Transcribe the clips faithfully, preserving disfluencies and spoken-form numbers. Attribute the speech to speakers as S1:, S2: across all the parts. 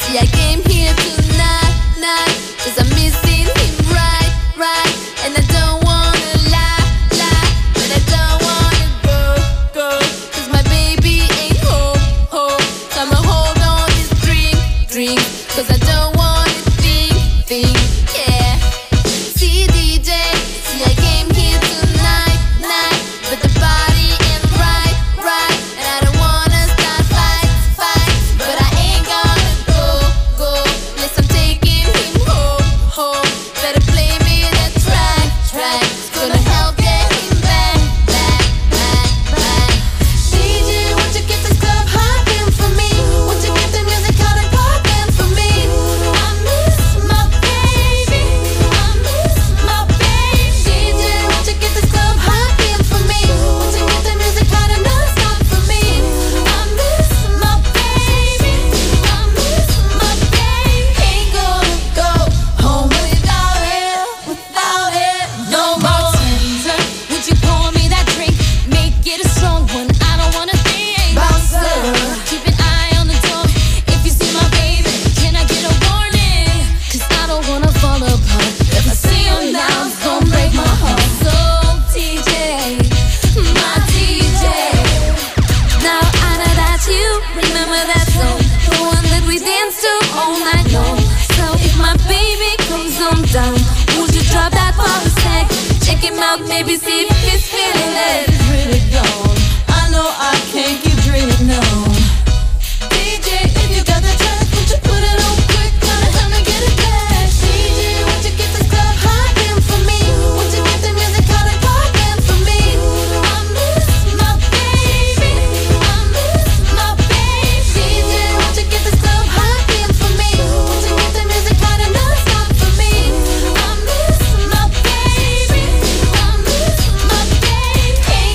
S1: See, I came here tonight, night, cause I'm missing him right, right. And I don't wanna lie, lie, but I don't wanna go, go, cause my baby ain't home, home. So I'ma hold on this drink, drink, cause I don't wanna think, think, yeah. See D J, see I came here tonight, night, but the party ain't right, right. And I don't wanna start fight, fight, but I ain't gonna go, go, unless I'm taking him home, home. Better play me that track, track, it's gonna help get him back, back, back, back. D J, won't you get this club hopping for me? Won't you get the music hot and poppin' for me? I miss my baby, I miss my baby. D J, won't you get this club hopping for me? Won't you get the music hot and non-stop for me? I miss my baby, I miss my baby. Ain't gonna go home without it, without it no more.
S2: Bartender, would you pour me that drink? Make it a strong one, I don't wanna think.
S1: Bouncer,
S2: Keep an eye on the door. If you see my baby, can I get a warning? Cause I don't wanna fall apart. If I see him now, it's gonna break my heart. So D J, my D J,
S1: now I know that you remember that song, the one that we danced to all night long. So if my baby comes on down, would you drop that for a sec? Check him out, maybe see if he's feeling it.
S3: Really gone. I know I can't keep dreaming on. D J, if you got the track, won't you put it on quick? Gonna help me get it back. D J, won't you get this club hopping for me? Won't you get the music hot and poppin' for me? I miss my baby, I miss my baby. D J, won't you get this club hopping for me? Won't you get the music hot and non-stop for me? I miss my baby, I miss my baby.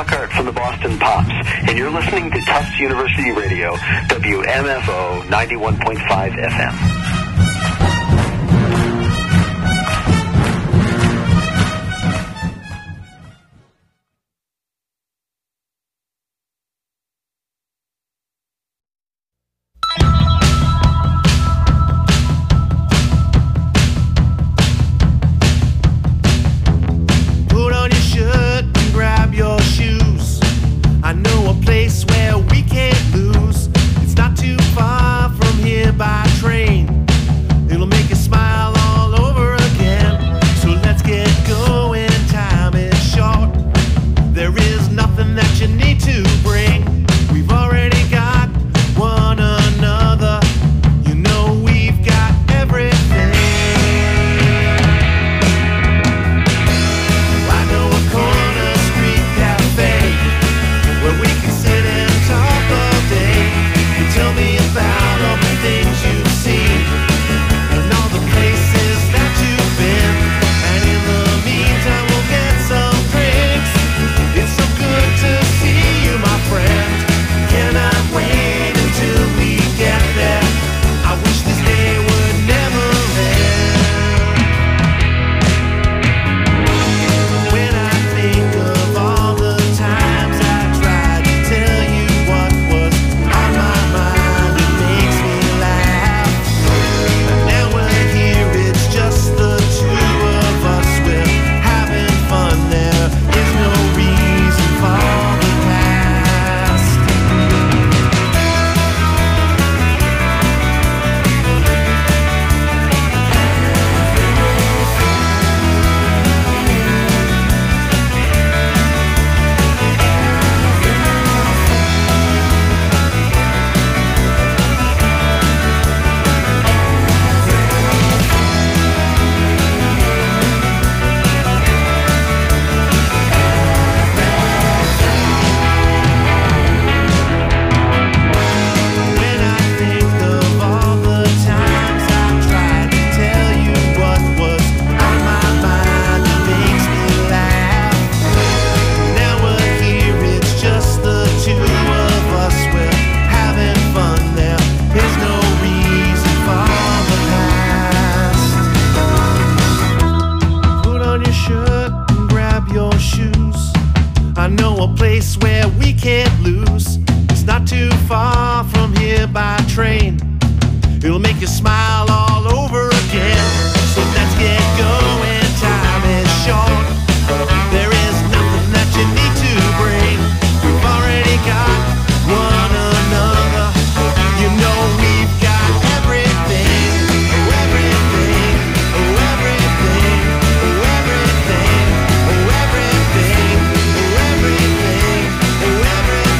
S4: Lockhart from the Boston Pops, and you're listening to Tufts University Radio, W M F O ninety-one point five F M.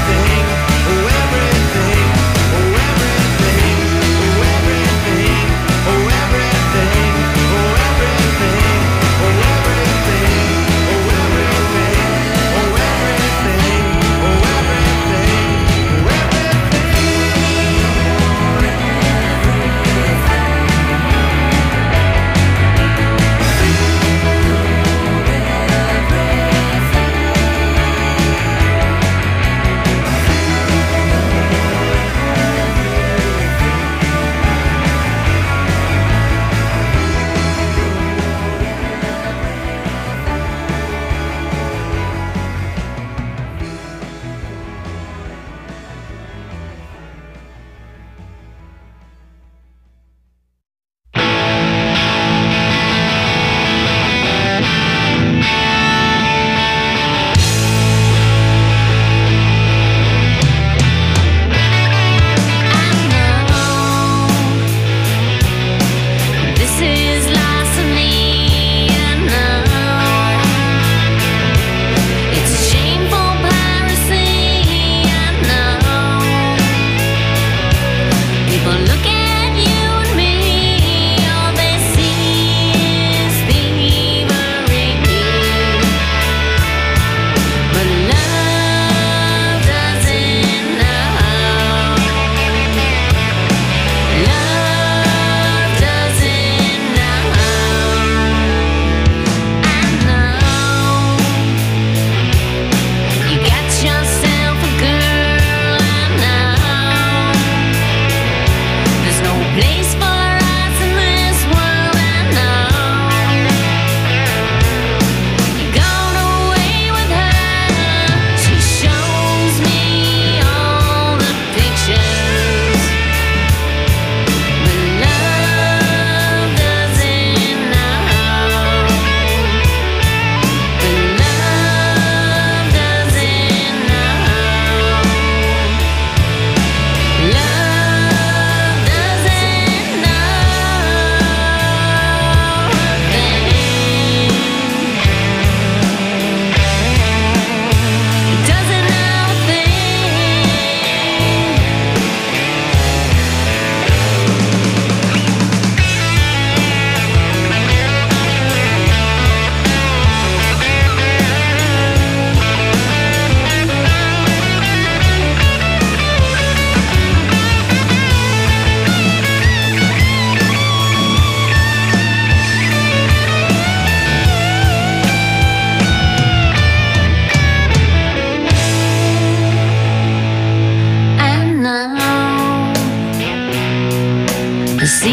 S5: Everything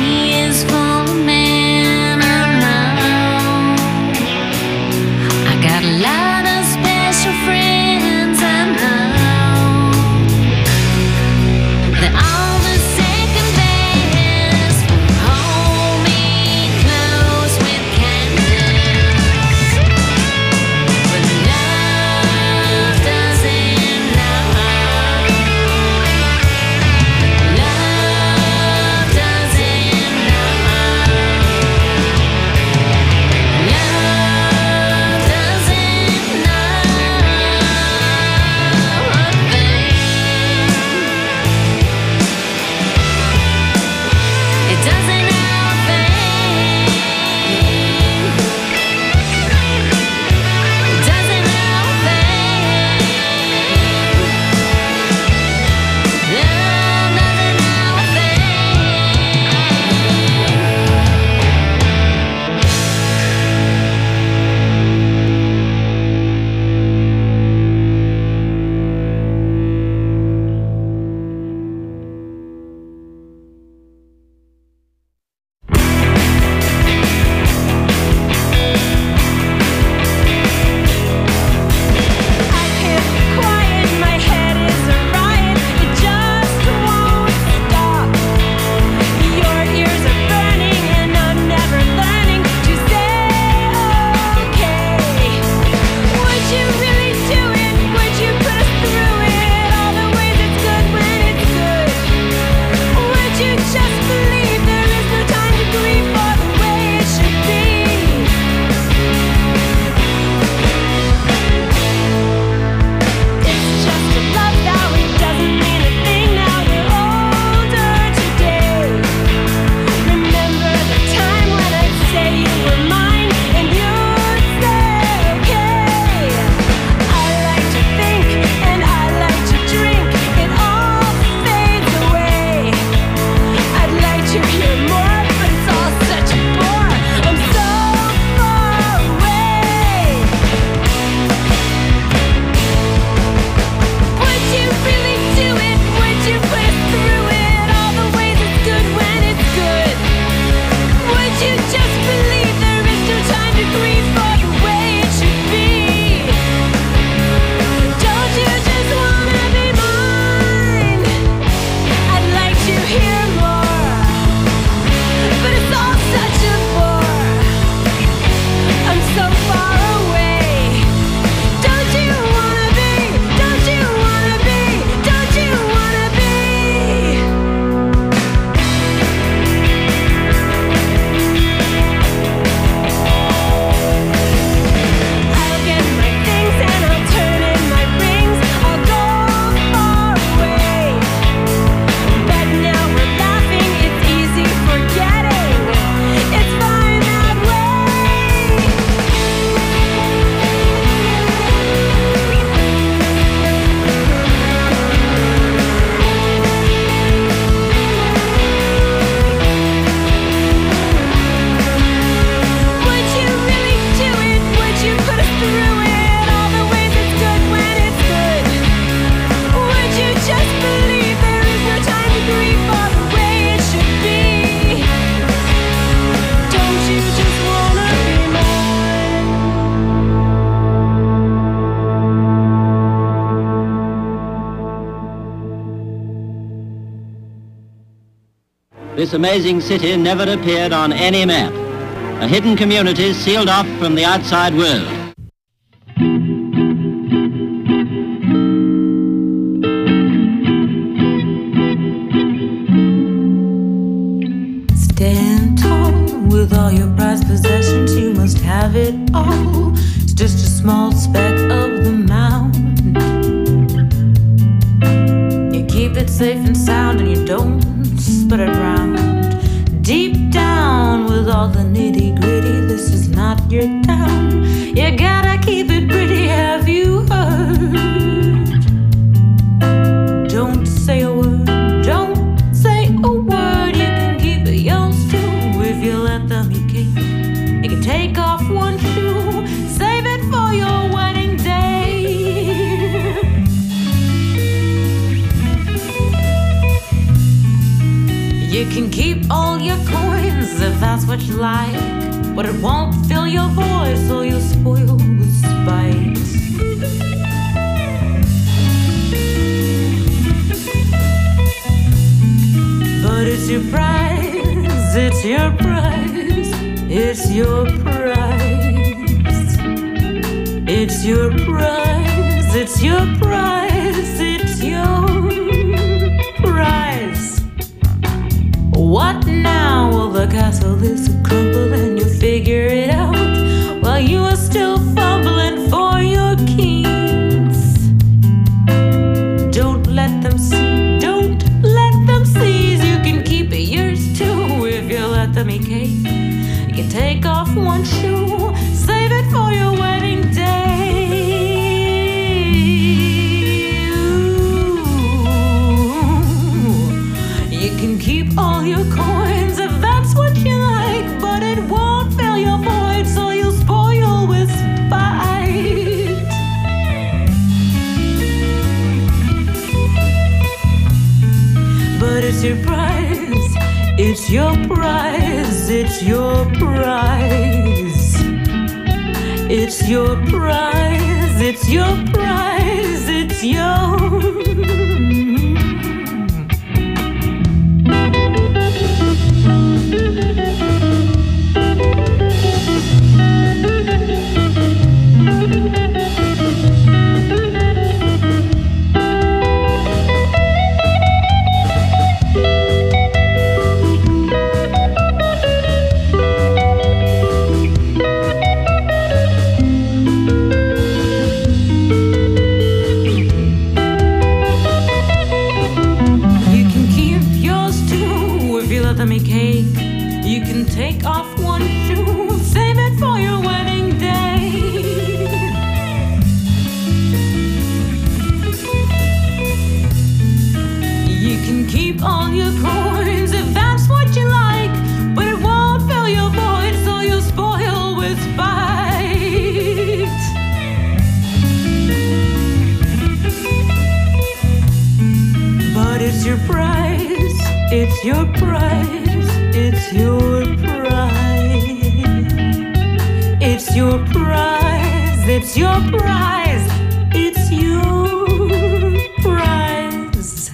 S2: is for a man alone. I got a lot of special friends I know. They're all the second best. Hold me close with candles. But love doesn't know. Love doesn't know. Love doesn't know a thing. It doesn't know a thing. It doesn't know a thing. Love doesn't know a
S3: I can't be quiet, my head is a riot, it just won't stop. Your ears are burning and I'm never learning to say okay. Would you really do it? Would you put us through it? All the ways it's good when it's good. Would you just believe there is no time to grieve for the way it should be? It's just a love vow, it doesn't mean a thing now. You're older today. Remember the time when I'd say you were mine and you'd say okay. I like to think and I like to drink, it all fades away. I'd like to hear more, but it's all such a bore. I'm so far away. Would you really do it? Would you put us through it? All the ways it's good when it's good. Would you just believe there is no time to grieve for the way it should be? Don't you just wanna be mine? I'd like to hear more, but it's all such a bore. I'm so far away. Don't you wanna be? Don't you wanna be? Don't you wanna be? I'll get my things and I'll turn in my rings. I'll go far away. But now we're laughing, it's easy forgetting. It's fine that way. Would you really do it? Would you put us through it? All the ways it's good when it's good. Would you just believe there is no time to grieve for the way it should be? Don't you just wanna be mine?
S5: This amazing city never appeared on any map. A hidden community sealed off from the outside world.
S3: Stand tall with all your prized possessions, you must have it all. It's just a small speck of the mountain. You keep it safe and sound and you don't spread it around. Deep down with all the nitty gritty, this is not your town. You gotta keep it pretty, have you heard? Don't say a word, don't say a word. You can keep it yours too if you let them. You can, you can take off one shoe, save it for your wedding day. You can keep all your coins that's what you like, but it won't fill your void, so you'll spoil with spite. But it's your prize, it's your prize, it's your prize. It's your prize, it's your prize, it's your prize. What now? Well, the castle is crumble and you figure it out while you are still fumbling for your keys. Don't let them see, don't let them seize. You can keep it yours too if you let them eat cake. You can take off one shoe, save it for your wedding day. You can keep all your coins if that's what you like, but it won't fill your void, so you'll spoil with spite. But it's your prize, it's your prize, it's your prize. It's your prize, it's your prize, it's your. You can take off one shoe, save it for your wedding day. You can keep all your coins if that's what you like, but it won't fill your void, so you'll spoil with spite. But it's your prize, it's your prize. It's your prize. It's your prize. It's your prize. It's your prize.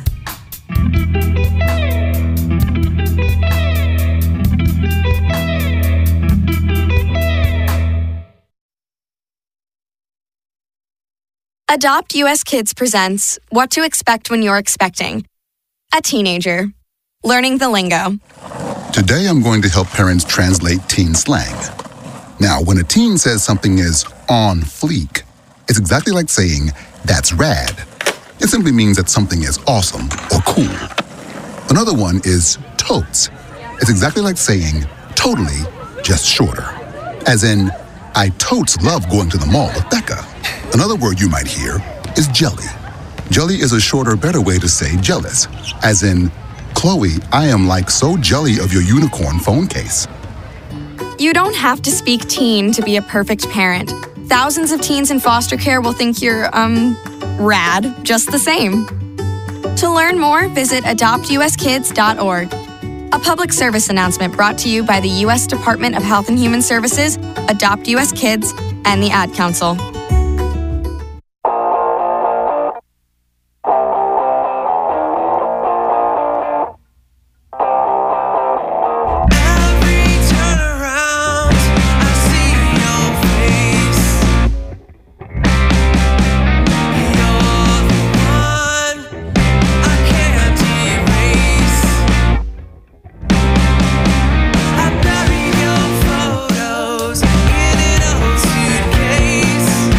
S6: Adopt U S Kids presents What to Expect When You're Expecting. A teenager. Learning the lingo.
S7: Today I'm going to help parents translate teen slang. Now, when a teen says something is on fleek, it's exactly like saying, that's rad. It simply means that something is awesome or cool. Another one is totes. It's exactly like saying, totally, just shorter. As in, I totes love going to the mall with Becca. Another word you might hear is jelly. Jelly is a shorter, better way to say jealous. As in, Chloe, I am like so jelly of your unicorn phone case.
S6: You don't have to speak teen to be a perfect parent. Thousands of teens in foster care will think you're, um, rad just the same. To learn more, visit adopt u s kids dot org. A public service announcement brought to you by the U S Department of Health and Human Services, Adopt U S Kids, and the Ad Council.
S8: I buried your photos in an old suitcase.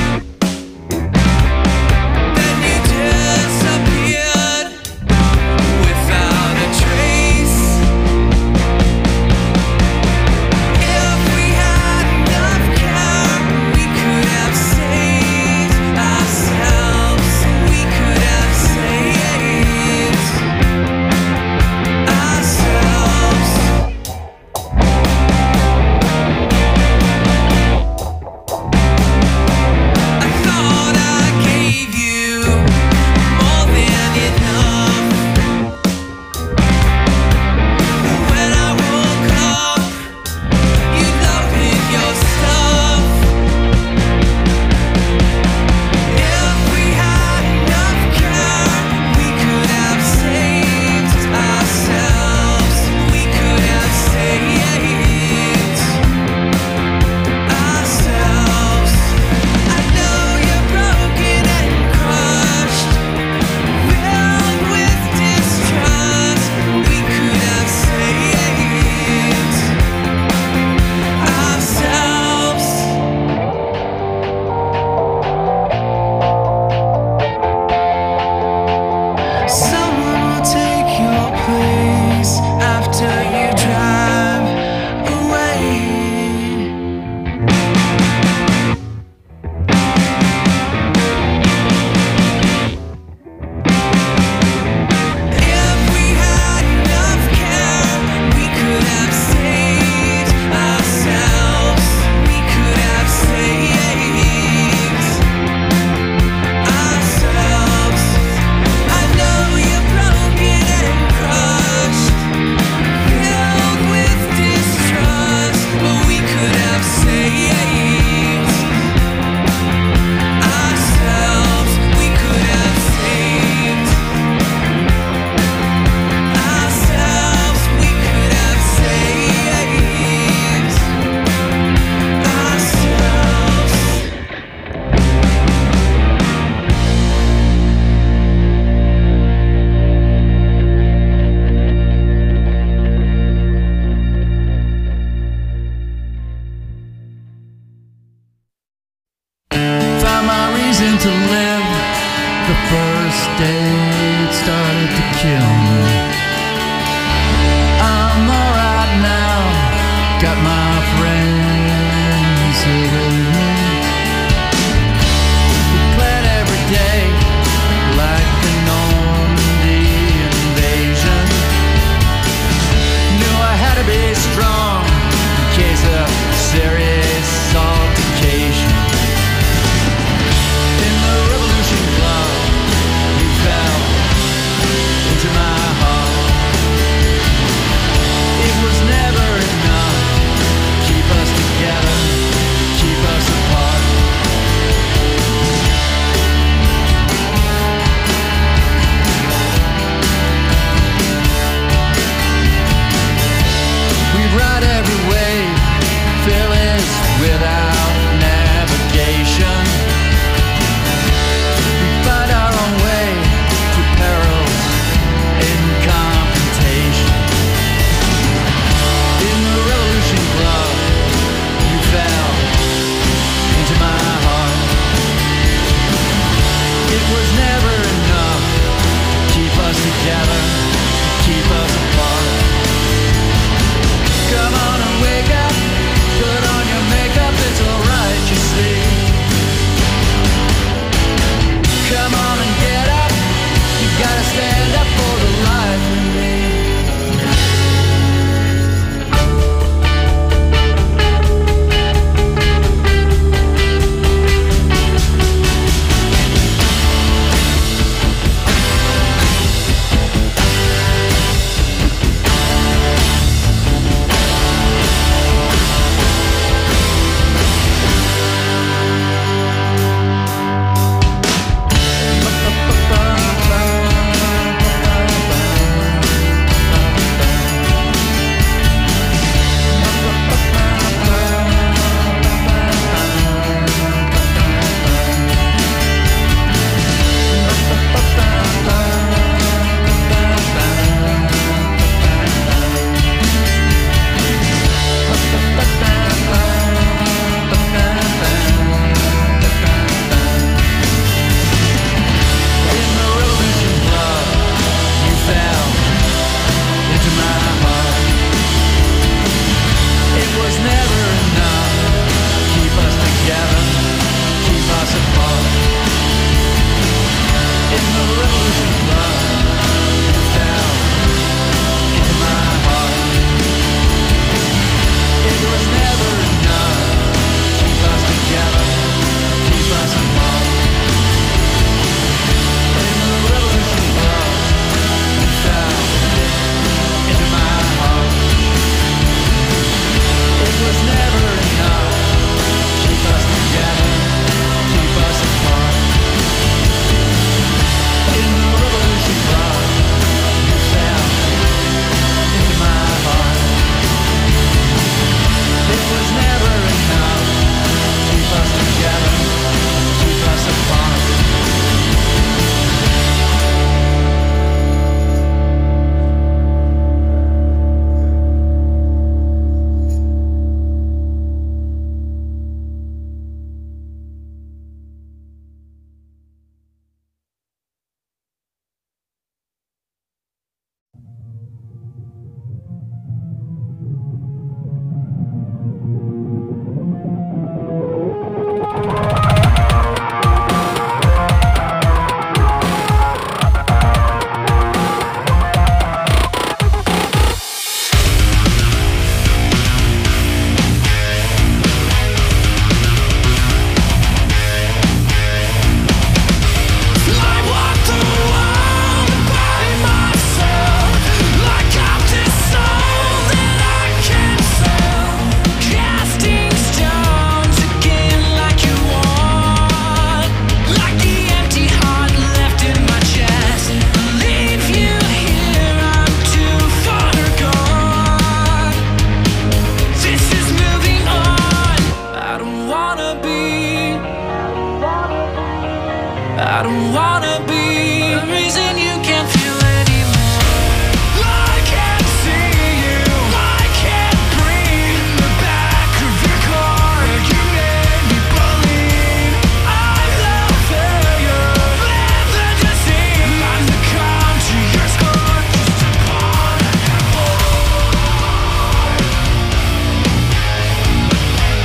S8: I don't wanna be the reason you can't feel anymore. I can't see you, I can't breathe. In the back of your car, you made me believe I'm the failure, live the deceit. I'm the country, your score, just a part of your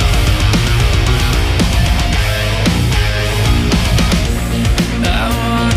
S8: I wanna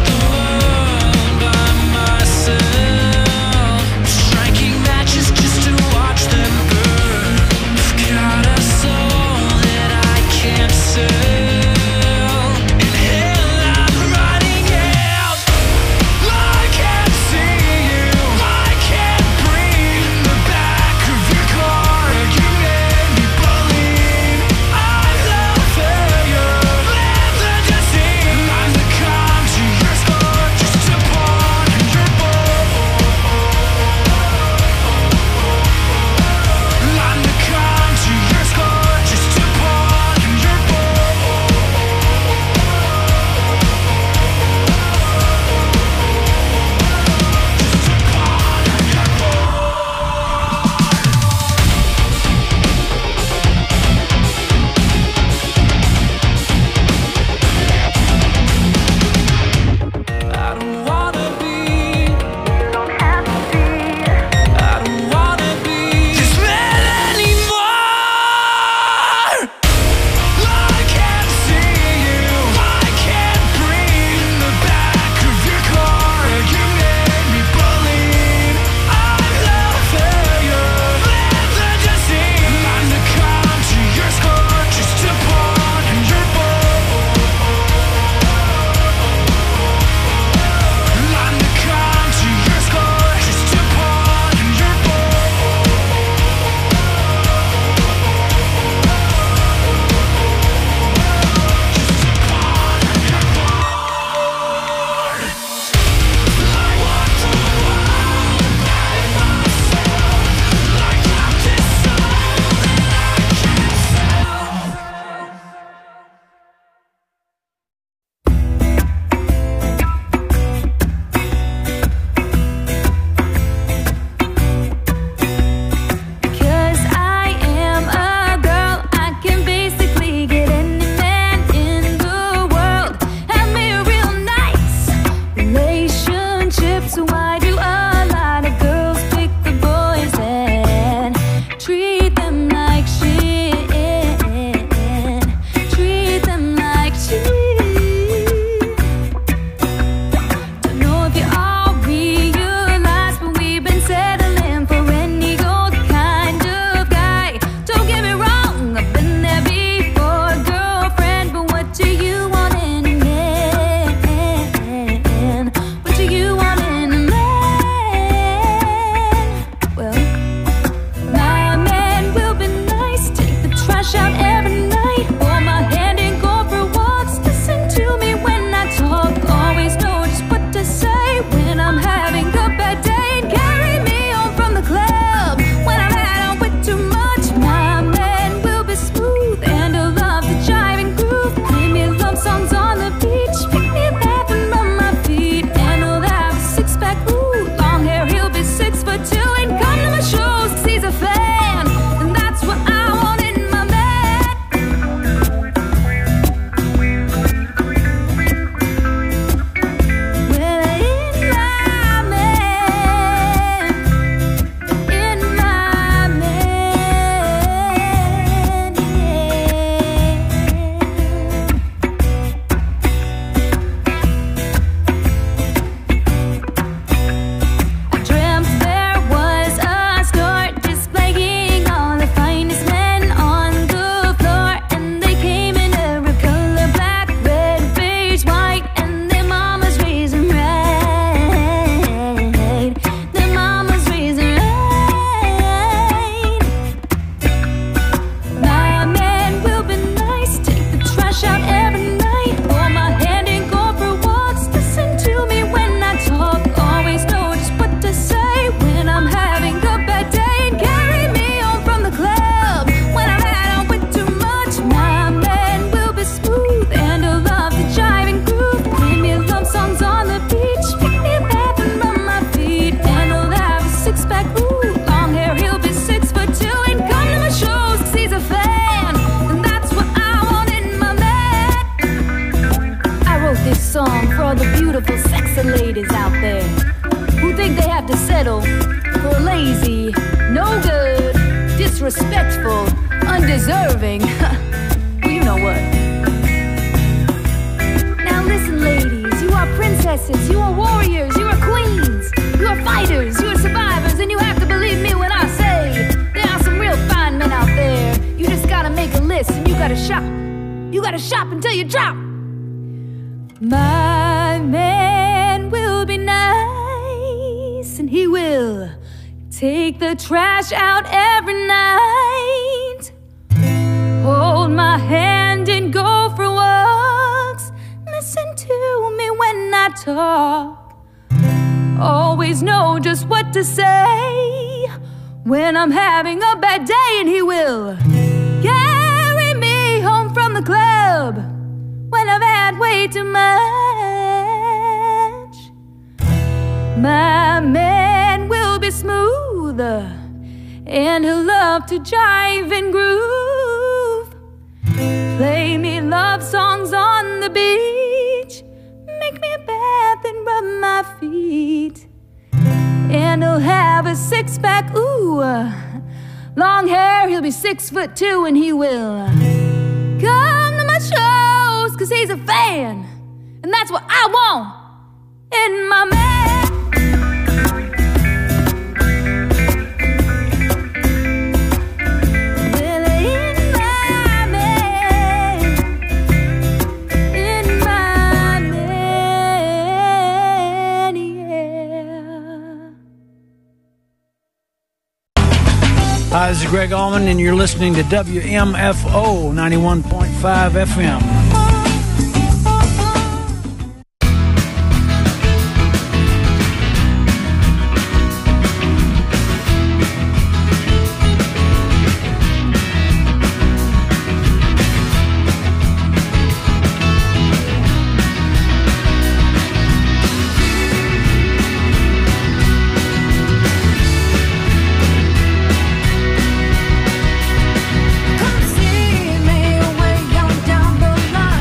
S3: deserving. Well, you know what? Now listen, ladies, you are princesses, you are warriors, you are queens, you are fighters, you are survivors, and you have to believe me when I say there are some real fine men out there. You just gotta make a list and you gotta shop. You gotta shop until you drop. My man will be nice, and he will take the trash out every night. Hold my hand and go for walks. Listen to me when I talk. Always know just what to say when I'm having a bad day, and he will carry me home from the club when I've had way too much. My man will be smooth, and he'll love to jive and groove. Play me love songs on the beach, make me a bath and rub my feet. And he'll have a six-pack, ooh, long hair, he'll be six foot two, and he will come to my shows, cause he's a fan, and that's what I want in my man. Well, in my man, in my man, yeah.
S9: Hi, this is Greg Allman, and you're listening to W M F O ninety-one point five F M.
S3: Come see me way on down the line.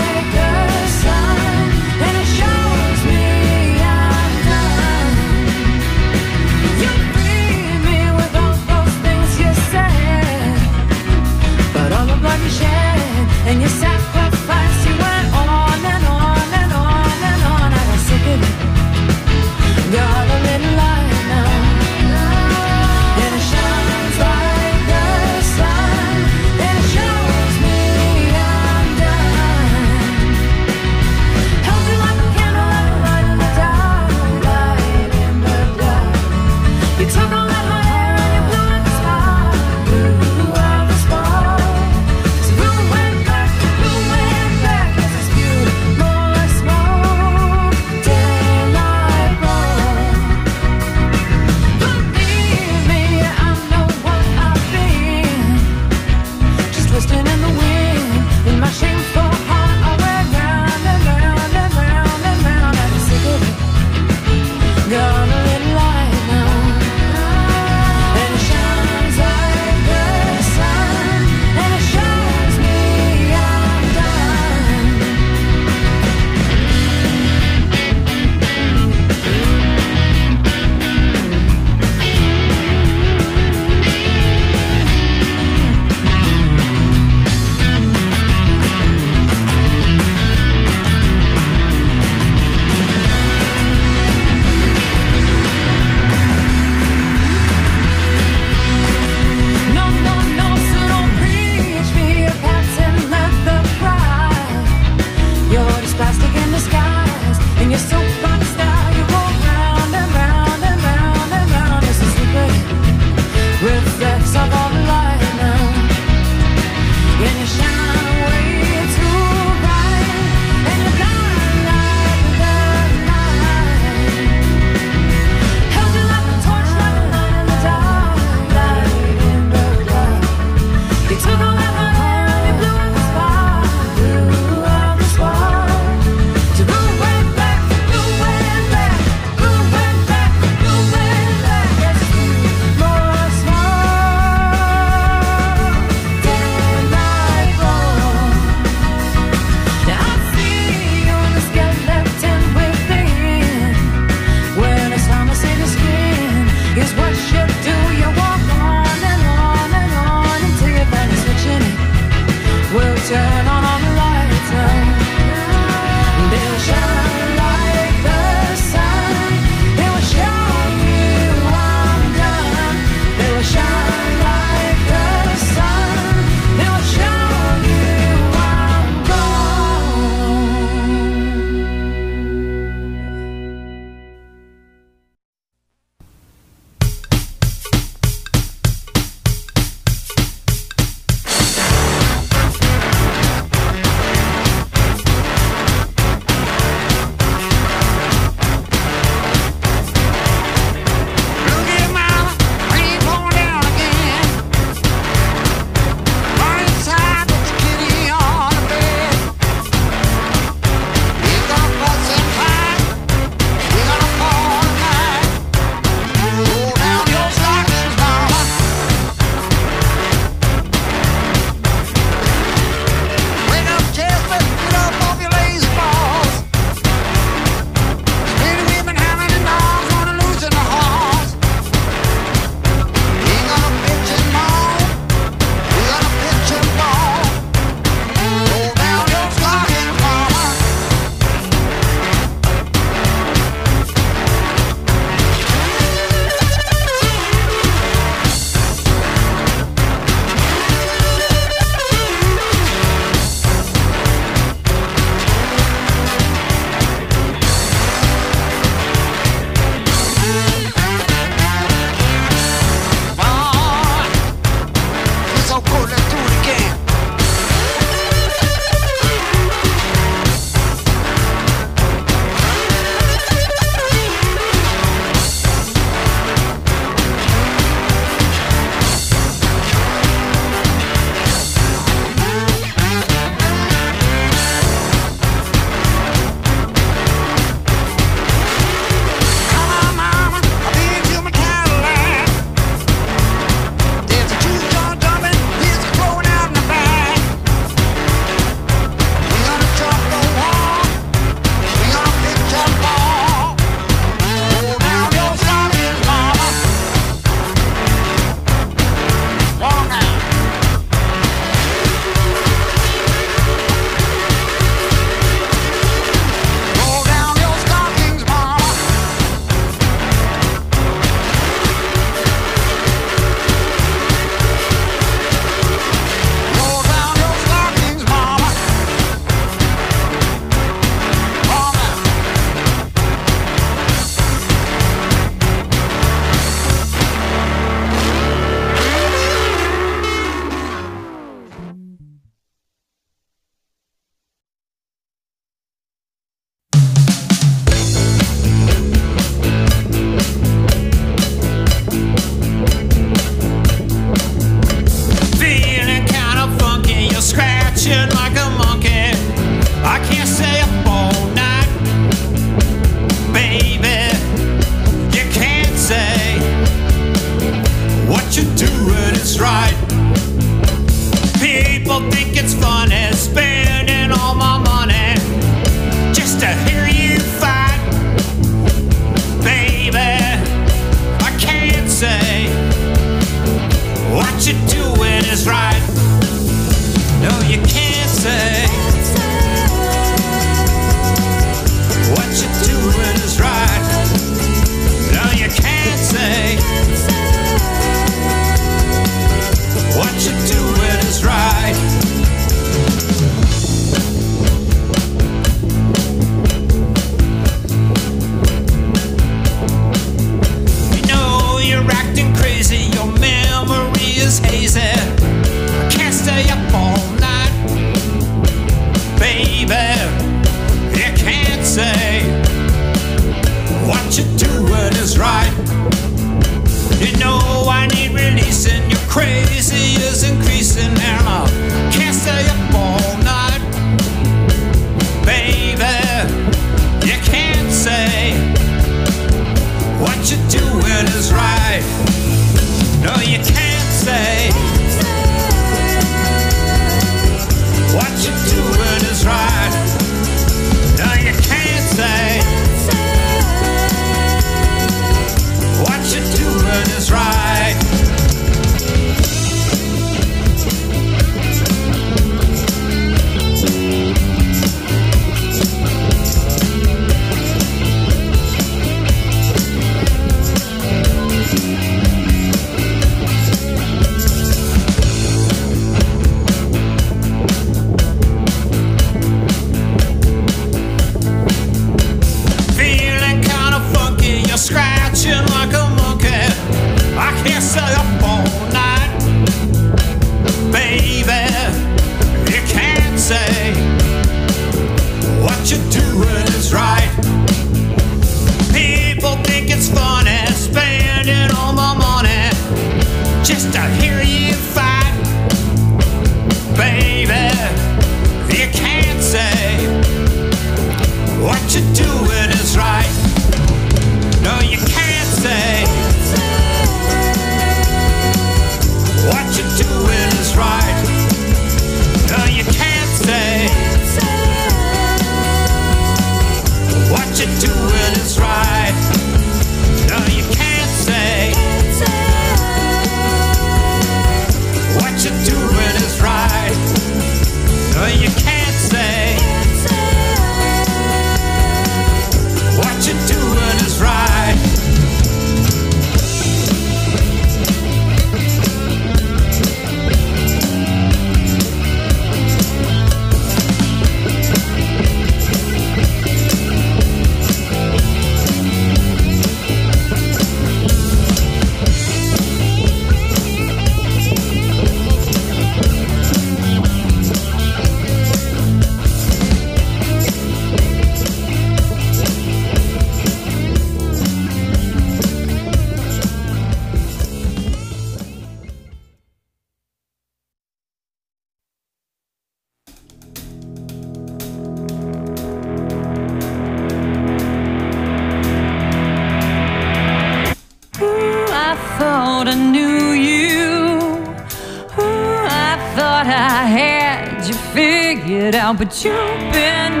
S3: thought I knew you. Ooh, I thought I had you figured out, but you've been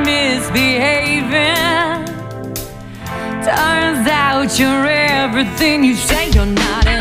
S3: misbehaving. Turns out you're everything you say you're not.